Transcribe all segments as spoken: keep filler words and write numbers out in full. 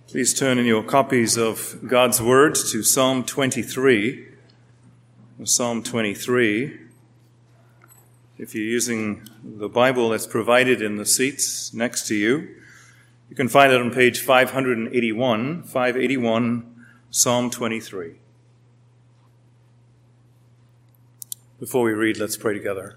Please turn in your copies of God's Word to Psalm twenty-three. Psalm twenty-three. If you're using the Bible that's provided in the seats next to you, you can find it on page five eighty-one, five eighty-one, Psalm twenty-three. Before we read, let's pray together.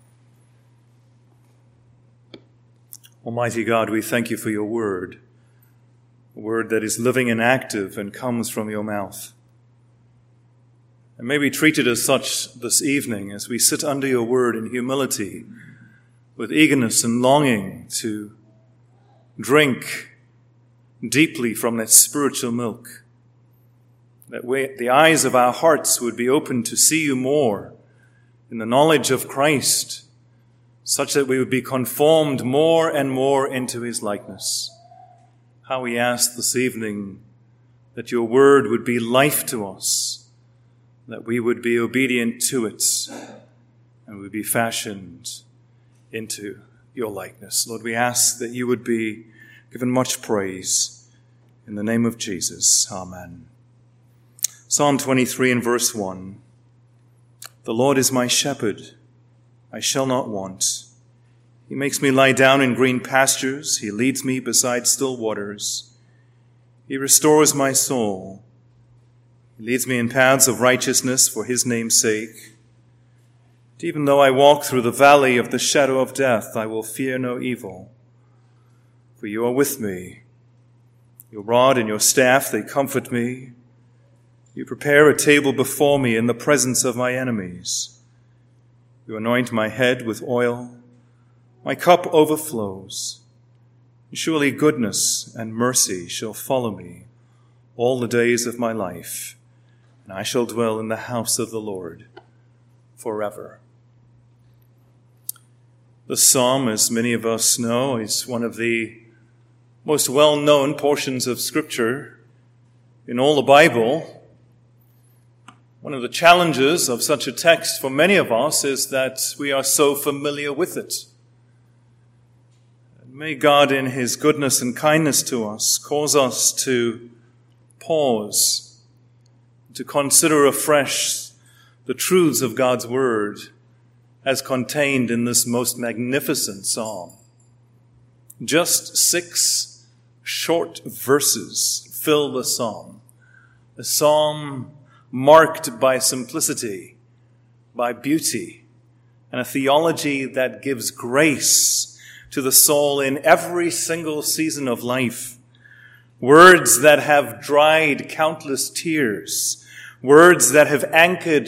Almighty God, we thank you for your word, a word that is living and active and comes from your mouth. And may we treat it as such this evening as we sit under your word in humility, with eagerness and longing to drink deeply from that spiritual milk, that we, the eyes of our hearts would be open to see you more in the knowledge of Christ, such that we would be conformed more and more into his likeness. How we ask this evening that your word would be life to us, that we would be obedient to it, and would be fashioned into your likeness. Lord, we ask that you would be given much praise in the name of Jesus. Amen. Psalm twenty-three and verse one. The Lord is my shepherd, I shall not want. He makes me lie down in green pastures. He leads me beside still waters. He restores my soul. He leads me in paths of righteousness for his name's sake. And even though I walk through the valley of the shadow of death, I will fear no evil, for you are with me. Your rod and your staff, they comfort me. You prepare a table before me in the presence of my enemies. You anoint my head with oil. My cup overflows. Surely goodness and mercy shall follow me all the days of my life, and I shall dwell in the house of the Lord forever. The psalm, as many of us know, is one of the most well-known portions of Scripture in all the Bible. One of the challenges of such a text for many of us is that we are so familiar with it. May God, in his goodness and kindness to us, cause us to pause, to consider afresh the truths of God's word as contained in this most magnificent psalm. Just six short verses fill the psalm. A psalm marked by simplicity, by beauty, and a theology that gives grace to the soul in every single season of life. Words that have dried countless tears. Words that have anchored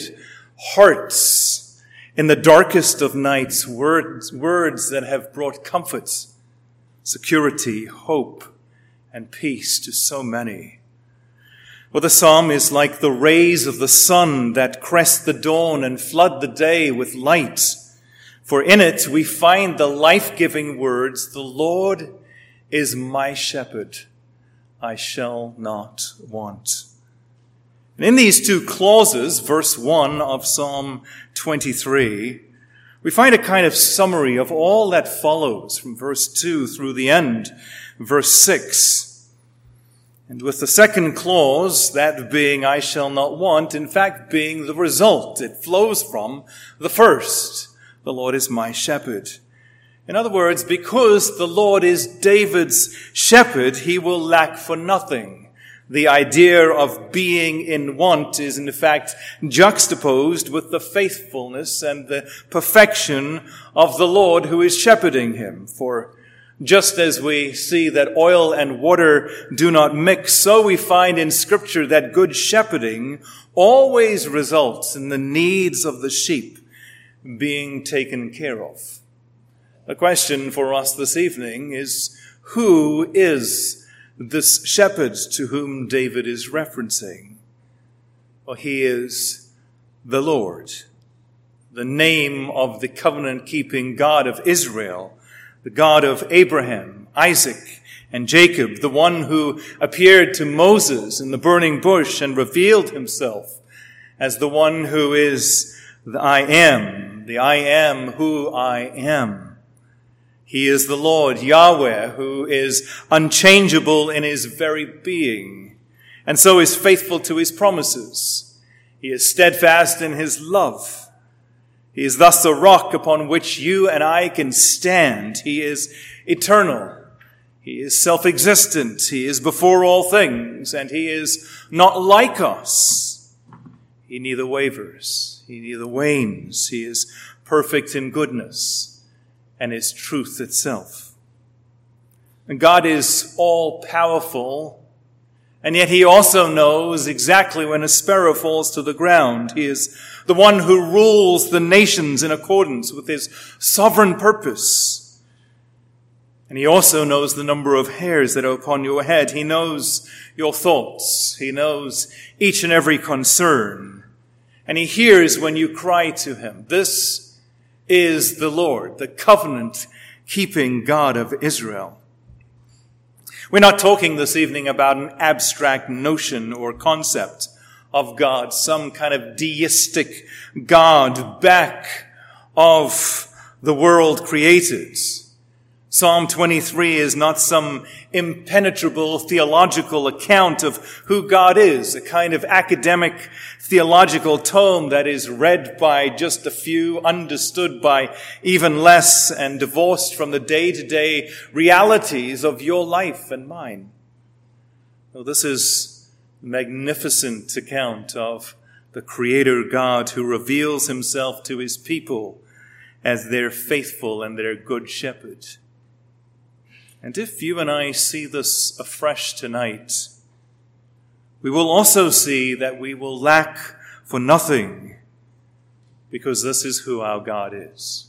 hearts in the darkest of nights. Words, words that have brought comfort, security, hope, and peace to so many. Well, the psalm is like the rays of the sun that crest the dawn and flood the day with light. For in it we find the life-giving words, the Lord is my shepherd, I shall not want. And in these two clauses, verse one of Psalm twenty-three, we find a kind of summary of all that follows from verse two through the end, verse six. And with the second clause, that being I shall not want, in fact being the result, it flows from the first. The Lord is my shepherd. In other words, because the Lord is David's shepherd, he will lack for nothing. The idea of being in want is in fact juxtaposed with the faithfulness and the perfection of the Lord who is shepherding him. For just as we see that oil and water do not mix, so we find in Scripture that good shepherding always results in the needs of the sheep being taken care of. The question for us this evening is, who is this shepherd to whom David is referencing? Well, he is the Lord, the name of the covenant-keeping God of Israel, the God of Abraham, Isaac, and Jacob, the one who appeared to Moses in the burning bush and revealed himself as the one who is the I am, the I am who I am. He is the Lord, Yahweh, who is unchangeable in his very being, and so is faithful to his promises. He is steadfast in his love. He is thus the rock upon which you and I can stand. He is eternal. He is self-existent. He is before all things, and he is not like us. He neither wavers. He neither wanes. He is perfect in goodness and is truth itself. And God is all-powerful, and yet he also knows exactly when a sparrow falls to the ground. He is the one who rules the nations in accordance with his sovereign purpose. And he also knows the number of hairs that are upon your head. He knows your thoughts. He knows each and every concern. And he hears when you cry to him. This is the Lord, the covenant-keeping God of Israel. We're not talking this evening about an abstract notion or concept of God, some kind of deistic God back of the world created. Psalm twenty-three is not some impenetrable theological account of who God is, a kind of academic theological tome that is read by just a few, understood by even less, and divorced from the day-to-day realities of your life and mine. No, this is a magnificent account of the Creator God who reveals himself to his people as their faithful and their good shepherd. And if you and I see this afresh tonight, we will also see that we will lack for nothing, because this is who our God is.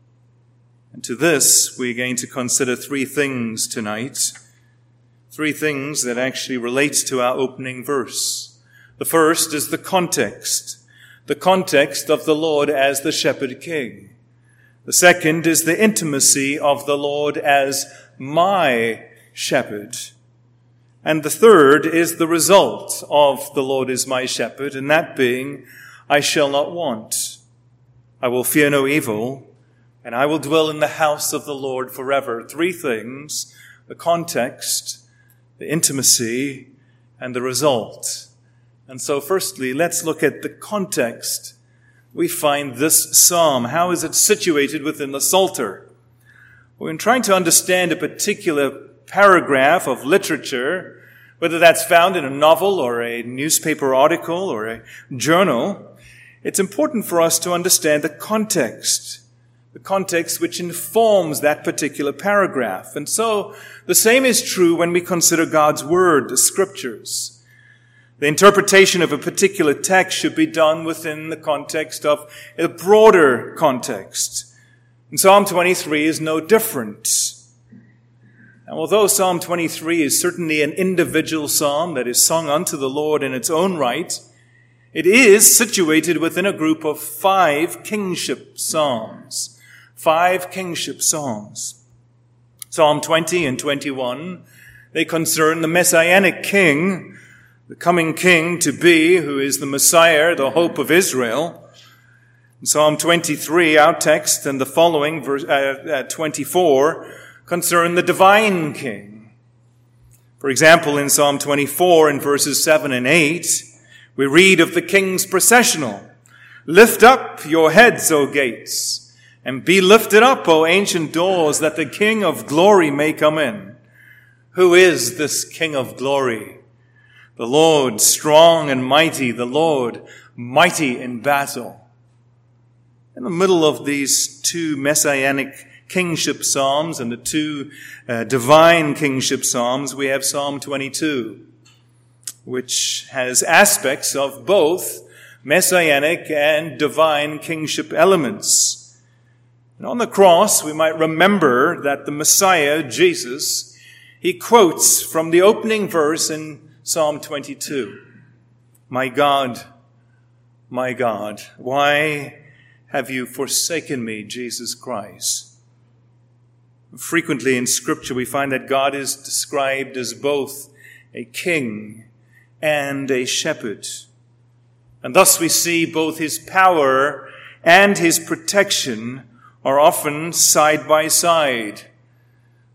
And to this, we're going to consider three things tonight, three things that actually relate to our opening verse. The first is the context, the context of the Lord as the shepherd king. The second is the intimacy of the Lord as my shepherd. And the third is the result of the Lord is my shepherd, and that being, I shall not want. I will fear no evil, and I will dwell in the house of the Lord forever. Three things: the context, the intimacy, and the result. And so firstly, let's look at the context. We find this psalm. How is it situated within the Psalter? When trying to understand a particular paragraph of literature, whether that's found in a novel or a newspaper article or a journal, it's important for us to understand the context, the context which informs that particular paragraph. And so the same is true when we consider God's word, the scriptures. The interpretation of a particular text should be done within the context of a broader context. And Psalm twenty-three is no different. And although Psalm twenty-three is certainly an individual psalm that is sung unto the Lord in its own right, it is situated within a group of five kingship psalms. Five kingship psalms. Psalm twenty and twenty-one, they concern the messianic king, the coming king to be, who is the Messiah, the hope of Israel. In Psalm twenty-three, our text, and the following, verse uh, twenty-four, concern the divine king. For example, in Psalm twenty-four, in verses seven and eight, we read of the king's processional. Lift up your heads, O gates, and be lifted up, O ancient doors, that the King of glory may come in. Who is this King of glory? The Lord strong and mighty, the Lord mighty in battle. In the middle of these two messianic kingship psalms and the two uh, divine kingship psalms, we have Psalm twenty-two, which has aspects of both messianic and divine kingship elements. And on the cross, we might remember that the Messiah, Jesus, he quotes from the opening verse in Psalm twenty-two. My God, my God, why have you forsaken me, Jesus Christ? Frequently in Scripture we find that God is described as both a king and a shepherd. And thus we see both his power and his protection are often side by side.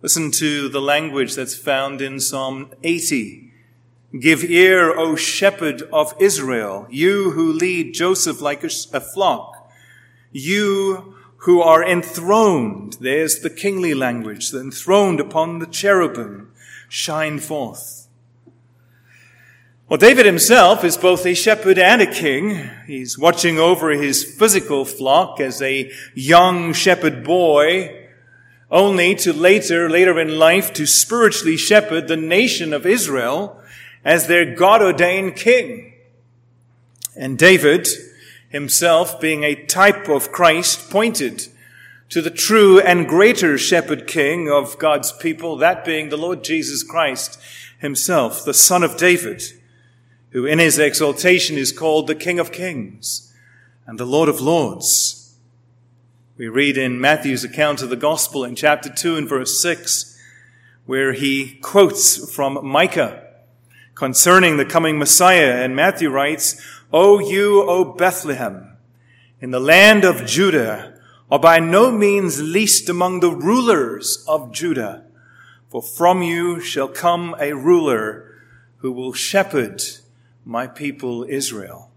Listen to the language that's found in Psalm eighty. Give ear, O shepherd of Israel, you who lead Joseph like a, a flock, you who are enthroned, there's the kingly language, enthroned upon the cherubim, shine forth. Well, David himself is both a shepherd and a king. He's watching over his physical flock as a young shepherd boy, only to later, later in life, to spiritually shepherd the nation of Israel as their God-ordained king. And David himself, being a type of Christ, pointed to the true and greater shepherd king of God's people, that being the Lord Jesus Christ himself, the Son of David, who in his exaltation is called the King of Kings and the Lord of Lords. We read in Matthew's account of the gospel in chapter two and verse six, where he quotes from Micah concerning the coming Messiah, and Matthew writes, O you, O Bethlehem, in the land of Judah, are by no means least among the rulers of Judah, for from you shall come a ruler who will shepherd my people Israel.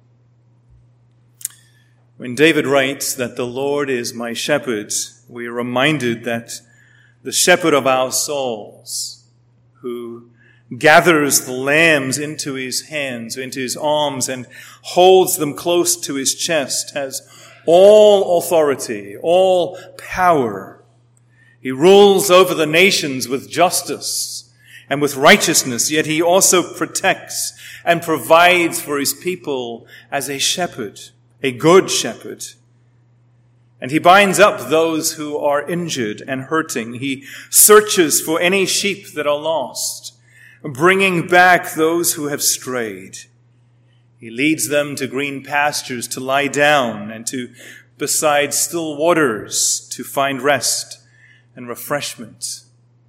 When David writes that the Lord is my shepherd, we are reminded that the shepherd of our souls, who gathers the lambs into his hands, into his arms, and holds them close to his chest, has all authority, all power. He rules over the nations with justice and with righteousness, yet he also protects and provides for his people as a shepherd, a good shepherd. And he binds up those who are injured and hurting. He searches for any sheep that are lost, bringing back those who have strayed. He leads them to green pastures to lie down, and to beside still waters to find rest and refreshment.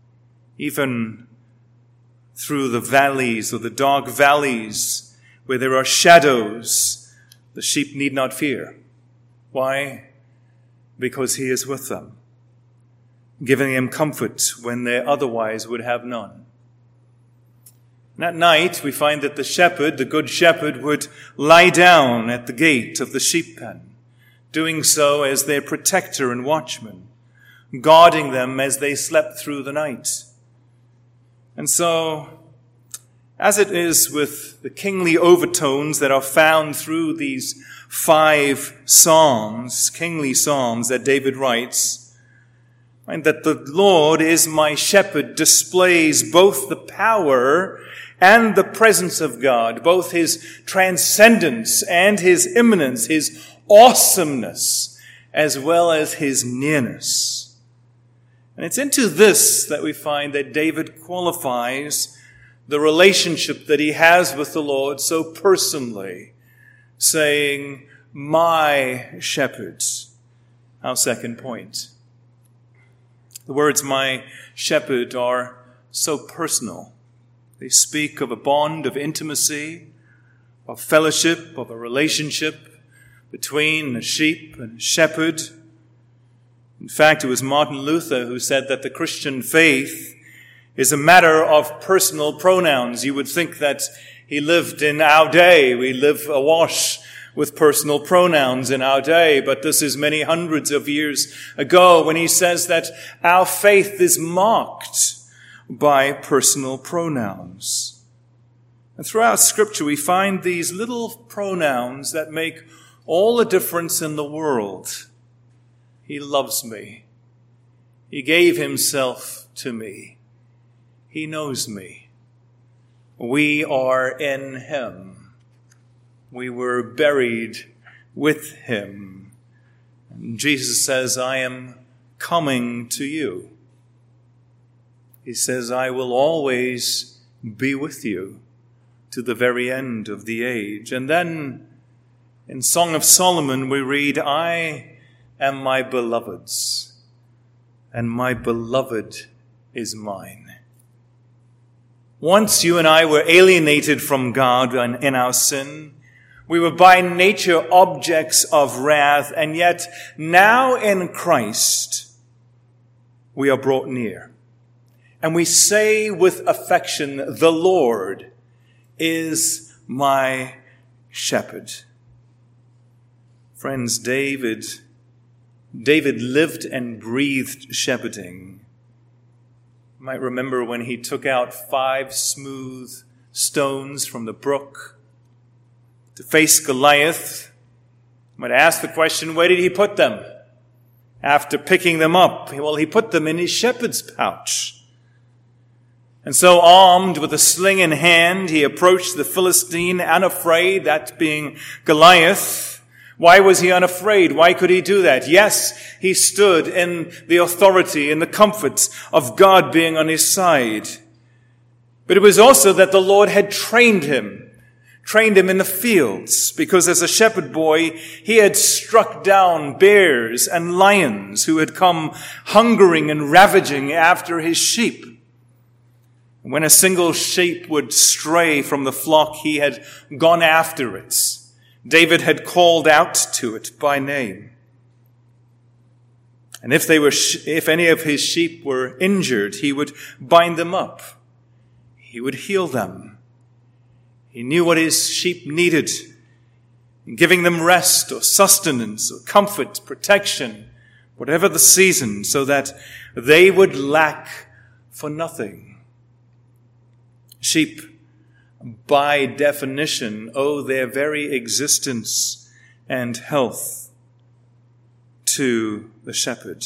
Even through the valleys or the dark valleys where there are shadows, the sheep need not fear. Why? Because he is with them, giving them comfort when they otherwise would have none. And at night, we find that the shepherd, the good shepherd, would lie down at the gate of the sheep pen, doing so as their protector and watchman, guarding them as they slept through the night. And so, as it is with the kingly overtones that are found through these five psalms, kingly psalms that David writes, and that the Lord is my shepherd displays both the power and the presence of God, both his transcendence and his immanence, his awesomeness, as well as his nearness. And it's into this that we find that David qualifies the relationship that he has with the Lord so personally, saying, my shepherd. Our second point. The words my shepherd are so personal. They speak of a bond of intimacy, of fellowship, of a relationship between a sheep and a shepherd. In fact, it was Martin Luther who said that the Christian faith is a matter of personal pronouns. You would think that he lived in our day. We live awash with personal pronouns in our day, but this is many hundreds of years ago when he says that our faith is marked by personal pronouns. And throughout Scripture we find these little pronouns that make all the difference in the world. He loves me. He gave himself to me. He knows me. We are in him. We were buried with him. And Jesus says, I am coming to you. He says, I will always be with you to the very end of the age. And then in Song of Solomon we read, I am my beloved's, and my beloved is mine. Once you and I were alienated from God in our sin. We were by nature objects of wrath, and yet now in Christ we are brought near. And we say with affection, the Lord is my shepherd. Friends, David, David lived and breathed shepherding. You might remember when he took out five smooth stones from the brook to face Goliath. You might ask the question, where did he put them? After picking them up, well, he put them in his shepherd's pouch. And so, armed with a sling in hand, he approached the Philistine, unafraid, that being Goliath. Why was he unafraid? Why could he do that? Yes, he stood in the authority, in the comforts of God being on his side. But it was also that the Lord had trained him, trained him in the fields, because as a shepherd boy, he had struck down bears and lions who had come hungering and ravaging after his sheep. When a single sheep would stray from the flock, he had gone after it. David had called out to it by name. And if they were, if any of his sheep were injured, he would bind them up. He would heal them. He knew what his sheep needed, giving them rest or sustenance or comfort, protection, whatever the season, so that they would lack for nothing. Sheep, by definition, owe their very existence and health to the shepherd.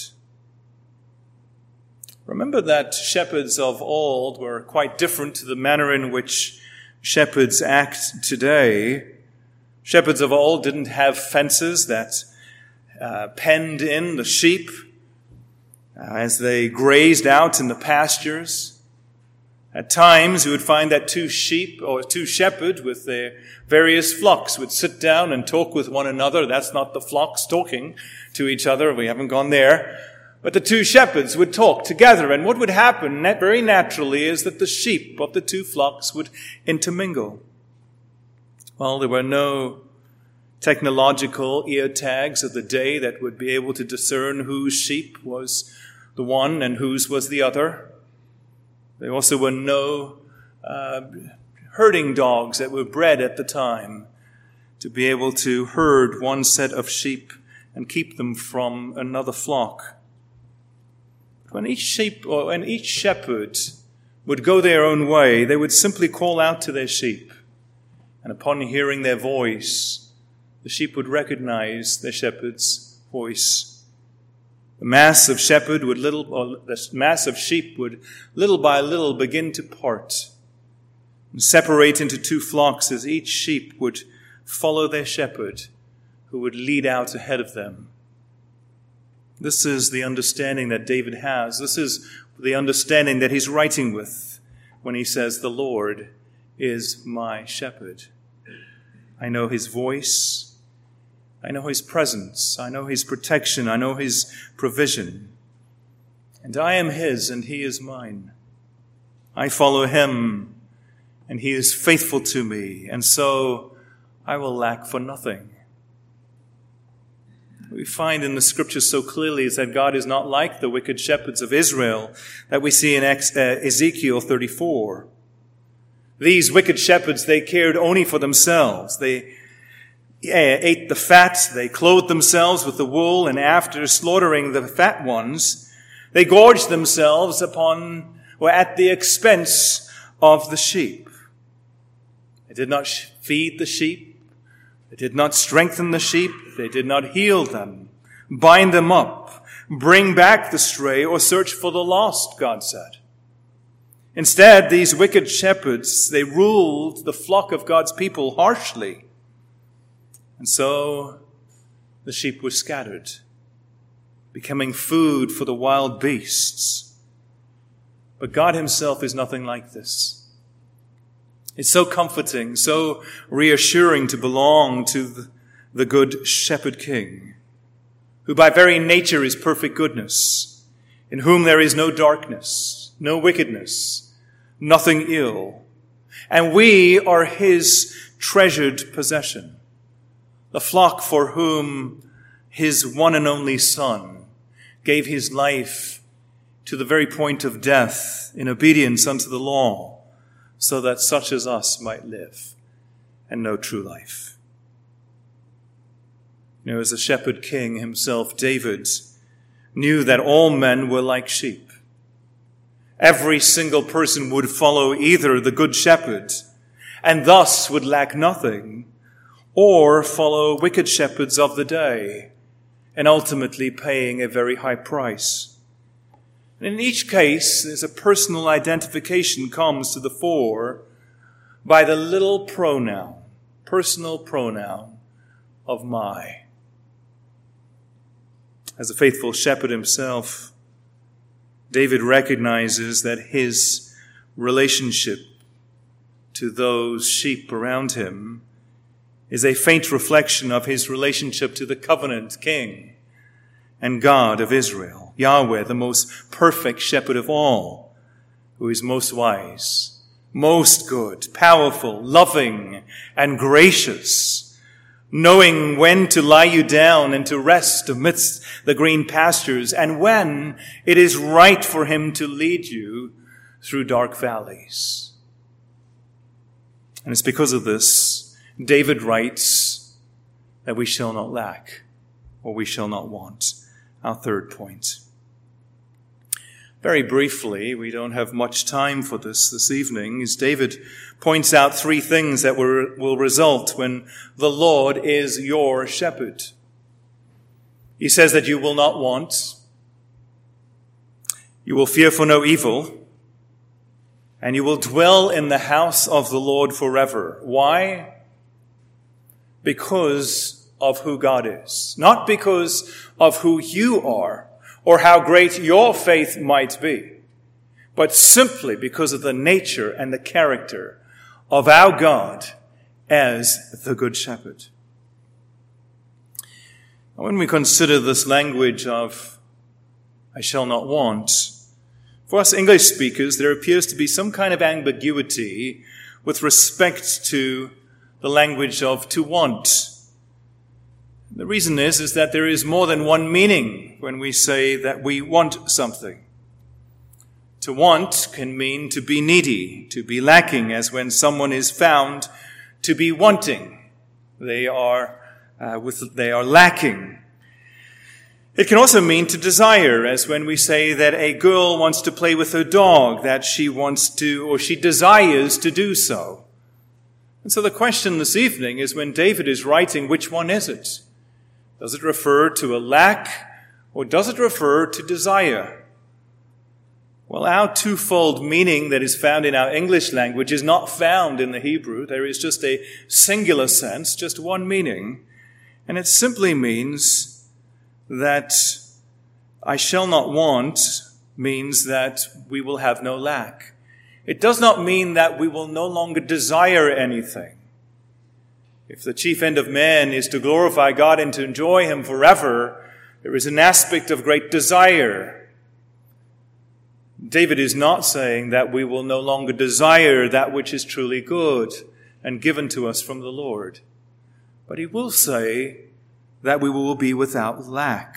Remember that shepherds of old were quite different to the manner in which shepherds act today. Shepherds of old didn't have fences that uh, penned in the sheep uh, as they grazed out in the pastures. At times, you would find that two sheep or two shepherds with their various flocks would sit down and talk with one another. That's not the flocks talking to each other. We haven't gone there. But the two shepherds would talk together. And what would happen very naturally is that the sheep of the two flocks would intermingle. Well, there were no technological ear tags of the day that would be able to discern whose sheep was the one and whose was the other. There also were no uh, herding dogs that were bred at the time to be able to herd one set of sheep and keep them from another flock. When each sheep or when each shepherd would go their own way, they would simply call out to their sheep. And upon hearing their voice, the sheep would recognize their shepherd's voice. The mass of shepherd would little, or the mass of sheep would little by little begin to part and separate into two flocks as each sheep would follow their shepherd who would lead out ahead of them. This is the understanding that David has. This is the understanding that he's writing with when he says, the Lord is my shepherd. I know his voice. I know his presence. I know his protection. I know his provision. And I am his and he is mine. I follow him and he is faithful to me. And so I will lack for nothing. What we find in the scriptures so clearly is that God is not like the wicked shepherds of Israel that we see in Ezekiel thirty-four. These wicked shepherds, they cared only for themselves. They ate the fat, they clothed themselves with the wool, and after slaughtering the fat ones, they gorged themselves upon or at the expense of the sheep. They did not feed the sheep. They did not strengthen the sheep. They did not heal them, bind them up, bring back the stray, or search for the lost, God said. Instead, these wicked shepherds, they ruled the flock of God's people harshly. And so the sheep were scattered, becoming food for the wild beasts. But God himself is nothing like this. It's so comforting, so reassuring to belong to the, the good shepherd king, who by very nature is perfect goodness, in whom there is no darkness, no wickedness, nothing ill. And we are his treasured possession. The flock for whom his one and only Son gave his life to the very point of death in obedience unto the law, so that such as us might live and know true life. You know, as a shepherd king himself, David knew that all men were like sheep. Every single person would follow either the good shepherd and thus would lack nothing, or follow wicked shepherds of the day and ultimately paying a very high price. And in each case, there's a personal identification comes to the fore by the little pronoun, personal pronoun of my. As a faithful shepherd himself, David recognizes that his relationship to those sheep around him is a faint reflection of his relationship to the covenant king and God of Israel, Yahweh, the most perfect shepherd of all, who is most wise, most good, powerful, loving, and gracious, knowing when to lie you down and to rest amidst the green pastures, and when it is right for him to lead you through dark valleys. And it's because of this, David writes that we shall not lack, or we shall not want. Our third point. Very briefly, we don't have much time for this this evening, as David points out three things that will result when the Lord is your shepherd. He says that you will not want, you will fear for no evil, and you will dwell in the house of the Lord forever. Why? Because of who God is. Not because of who you are or how great your faith might be, but simply because of the nature and the character of our God as the Good Shepherd. When we consider this language of, I shall not want, for us English speakers, there appears to be some kind of ambiguity with respect to the language of to want. The reason is, is that there is more than one meaning when we say that we want something. To want can mean to be needy, to be lacking, as when someone is found to be wanting. They are, uh, with, they are lacking. It can also mean to desire, as when we say that a girl wants to play with her dog, that she wants to, or she desires to do so. And so the question this evening is, when David is writing, which one is it? Does it refer to a lack, or does it refer to desire? Well, our twofold meaning that is found in our English language is not found in the Hebrew. There is just a singular sense, just one meaning, and it simply means that I shall not want means that we will have no lack. It does not mean that we will no longer desire anything. If the chief end of man is to glorify God and to enjoy Him forever, there is an aspect of great desire. David is not saying that we will no longer desire that which is truly good and given to us from the Lord. But he will say that we will be without lack.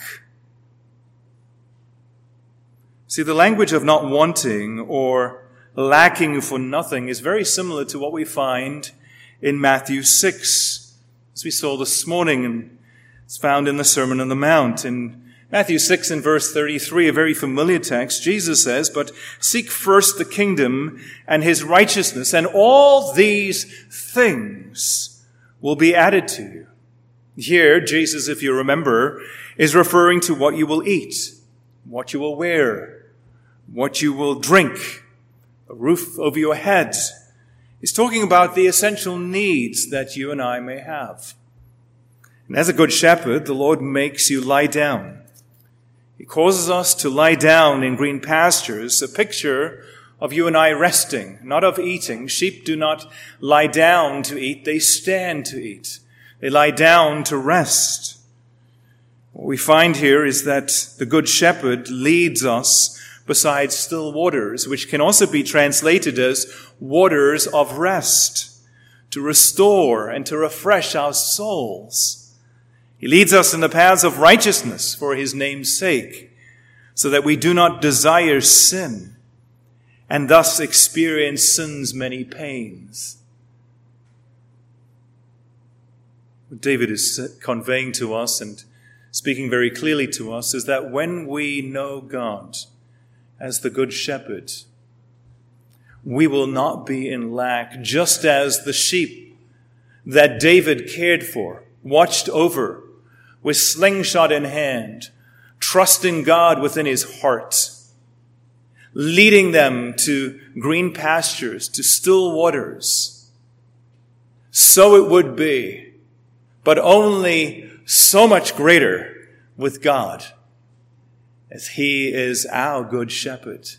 See, the language of not wanting or lacking for nothing is very similar to what we find in Matthew six, as we saw this morning, and it's found in the Sermon on the Mount. In Matthew six and verse thirty-three, a very familiar text, Jesus says, "But seek first the kingdom and his righteousness, and all these things will be added to you." Here, Jesus, if you remember, is referring to what you will eat, what you will wear, what you will drink, a roof over your head. He's talking about the essential needs that you and I may have. And as a good shepherd, the Lord makes you lie down. He causes us to lie down in green pastures, a picture of you and I resting, not of eating. Sheep do not lie down to eat, they stand to eat. They lie down to rest. What we find here is that the Good Shepherd leads us beside still waters, which can also be translated as waters of rest, to restore and to refresh our souls. He leads us in the paths of righteousness for his name's sake, so that we do not desire sin and thus experience sin's many pains. What David is conveying to us and speaking very clearly to us is that when we know God as the Good Shepherd, we will not be in lack, just as the sheep that David cared for, watched over, with slingshot in hand, trusting God within his heart, leading them to green pastures, to still waters. So it would be, but only so much greater with God, as he is our good shepherd.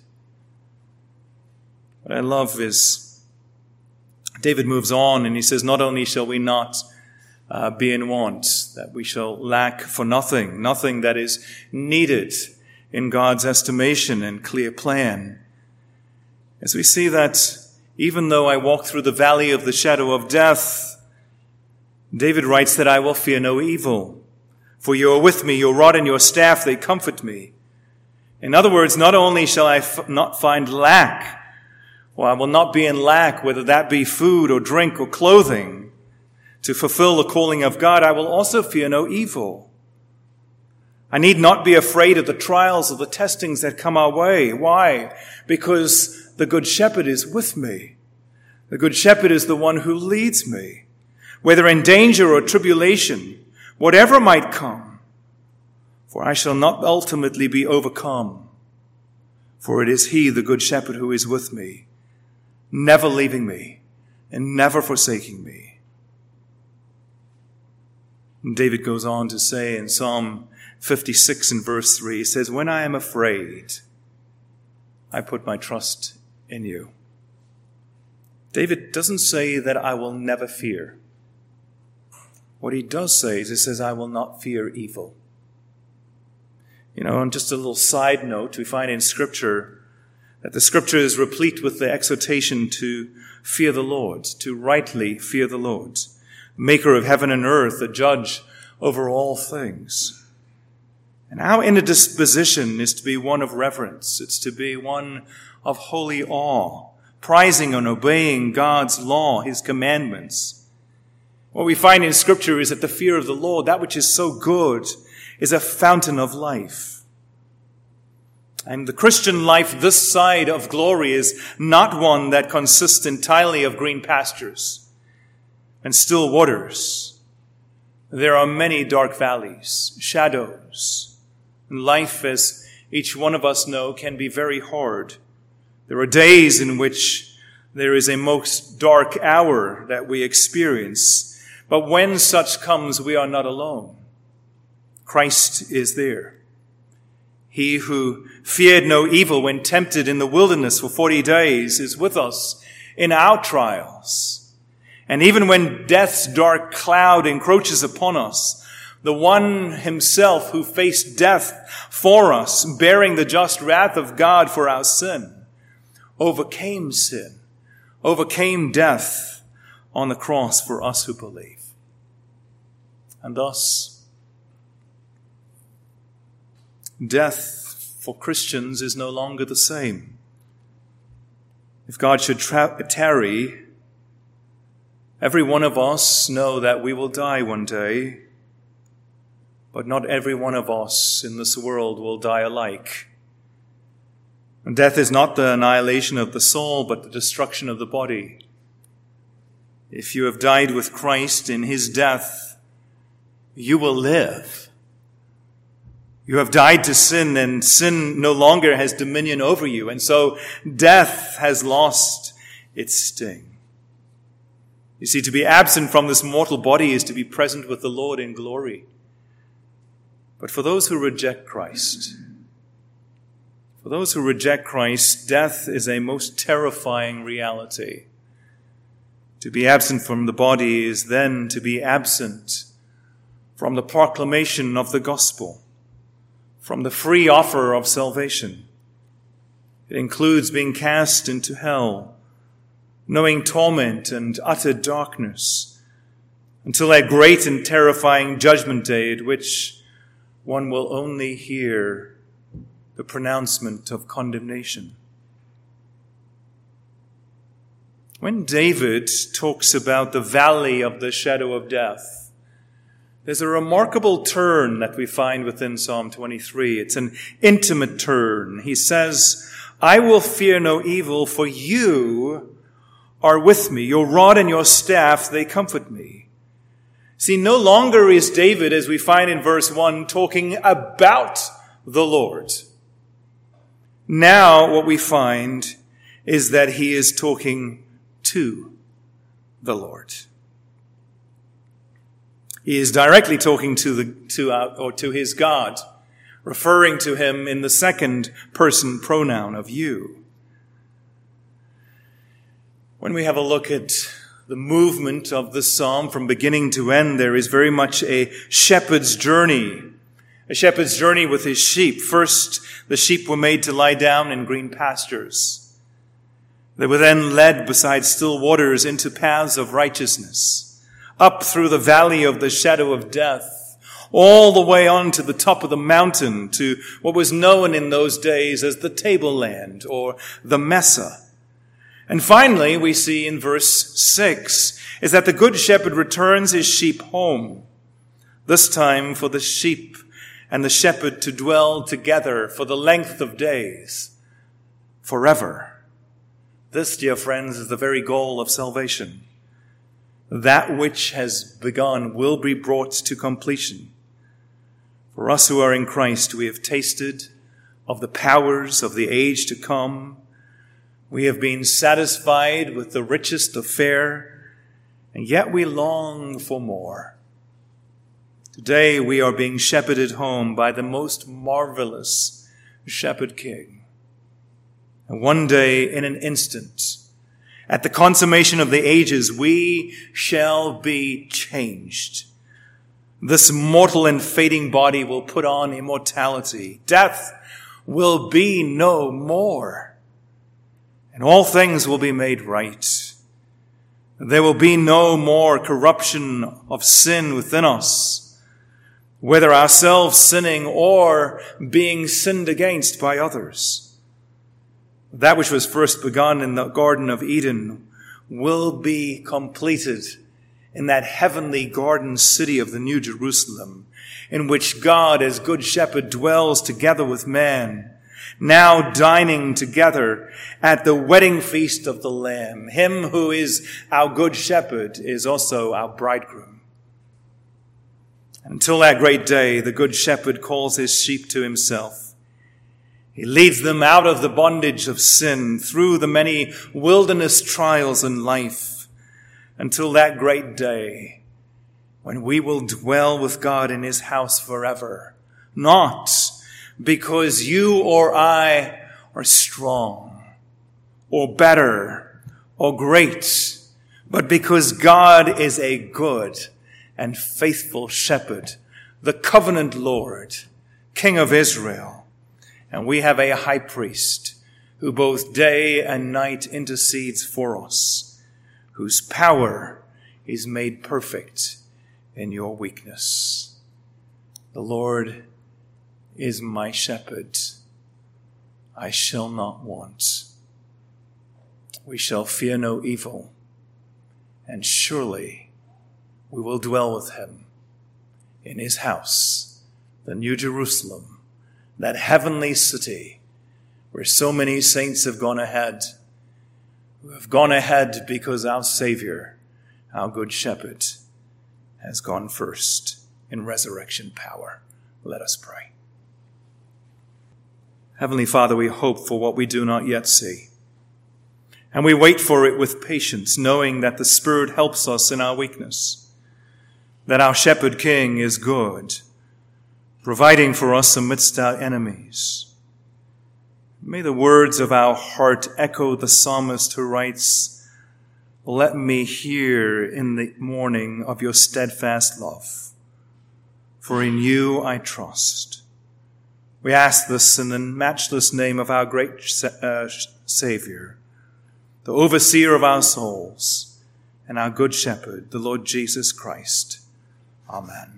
What I love is David moves on and he says, not only shall we not uh, be in want, that we shall lack for nothing, nothing that is needed in God's estimation and clear plan. As we see that even though I walk through the valley of the shadow of death, David writes that I will fear no evil, for you are with me, your rod and your staff, they comfort me. In other words, not only shall I f- not find lack, or I will not be in lack, whether that be food or drink or clothing, to fulfill the calling of God, I will also fear no evil. I need not be afraid of the trials or the testings that come our way. Why? Because the Good Shepherd is with me. The Good Shepherd is the one who leads me. Whether in danger or tribulation, whatever might come, for I shall not ultimately be overcome. For it is he, the Good Shepherd, who is with me, never leaving me and never forsaking me. And David goes on to say in Psalm fifty-six and verse three, he says, when I am afraid, I put my trust in you. David doesn't say that I will never fear. What he does say is he says, I will not fear evil. You know, and just a little side note, we find in Scripture that the Scripture is replete with the exhortation to fear the Lord, to rightly fear the Lord, maker of heaven and earth, the judge over all things. And our inner disposition is to be one of reverence. It's to be one of holy awe, prizing and obeying God's law, his commandments. What we find in Scripture is that the fear of the Lord, that which is so good, is a fountain of life. And the Christian life this side of glory is not one that consists entirely of green pastures and still waters. There are many dark valleys, shadows, and life, as each one of us know, can be very hard. There are days in which there is a most dark hour that we experience. But when such comes, we are not alone. Christ is there. He who feared no evil when tempted in the wilderness for forty days is with us in our trials. And even when death's dark cloud encroaches upon us, the one himself who faced death for us, bearing the just wrath of God for our sin, overcame sin, overcame death on the cross for us who believe. And thus, death for Christians is no longer the same. If God should tra- tarry, every one of us know that we will die one day, but not every one of us in this world will die alike. And death is not the annihilation of the soul, but the destruction of the body. If you have died with Christ in his death, you will live. You have died to sin, and sin no longer has dominion over you. And so death has lost its sting. You see, to be absent from this mortal body is to be present with the Lord in glory. But for those who reject Christ, for those who reject Christ, death is a most terrifying reality. To be absent from the body is then to be absent from the proclamation of the gospel, from the free offer of salvation. It includes being cast into hell, knowing torment and utter darkness, until that great and terrifying judgment day at which one will only hear the pronouncement of condemnation. When David talks about the valley of the shadow of death, there's a remarkable turn that we find within Psalm twenty-three. It's an intimate turn. He says, I will fear no evil, for you are with me. Your rod and your staff, they comfort me. See, no longer is David, as we find in verse one, talking about the Lord. Now what we find is that he is talking to the Lord. He is directly talking to the to our, or to his God, referring to him in the second person pronoun of you. When we have a look at the movement of the psalm from beginning to end, there is very much a shepherd's journey. A shepherd's journey with his sheep. First, the sheep were made to lie down in green pastures. They were then led beside still waters into paths of righteousness, up through the valley of the shadow of death, all the way on to the top of the mountain, to what was known in those days as the tableland or the Mesa. And finally, we see in verse six, is that the good shepherd returns his sheep home, this time for the sheep and the shepherd to dwell together for the length of days, forever. This, dear friends, is the very goal of salvation. That which has begun will be brought to completion. For us who are in Christ, we have tasted of the powers of the age to come. We have been satisfied with the richest of fare, and yet we long for more. Today we are being shepherded home by the most marvelous shepherd king. And one day, in an instant, at the consummation of the ages, we shall be changed. This mortal and fading body will put on immortality. Death will be no more. And all things will be made right. There will be no more corruption of sin within us, whether ourselves sinning or being sinned against by others. That which was first begun in the Garden of Eden will be completed in that heavenly garden city of the New Jerusalem, in which God as good shepherd dwells together with man, now dining together at the wedding feast of the Lamb. Him who is our good shepherd is also our bridegroom. Until that great day, the good shepherd calls his sheep to himself. He leads them out of the bondage of sin through the many wilderness trials in life until that great day when we will dwell with God in his house forever. Not because you or I are strong or better or great, but because God is a good and faithful shepherd, the covenant Lord, King of Israel. And we have a high priest who both day and night intercedes for us, whose power is made perfect in your weakness. The Lord is my shepherd. I shall not want. We shall fear no evil, and surely we will dwell with him in his house, the New Jerusalem, that heavenly city where so many saints have gone ahead, who have gone ahead because our Savior, our good shepherd, has gone first in resurrection power. Let us pray. Heavenly Father, we hope for what we do not yet see, and we wait for it with patience, knowing that the Spirit helps us in our weakness, that our shepherd king is good, providing for us amidst our enemies. May the words of our heart echo the psalmist who writes, let me hear in the morning of your steadfast love, for in you I trust. We ask this in the matchless name of our great uh, Savior, the overseer of our souls, and our good shepherd, the Lord Jesus Christ. Amen.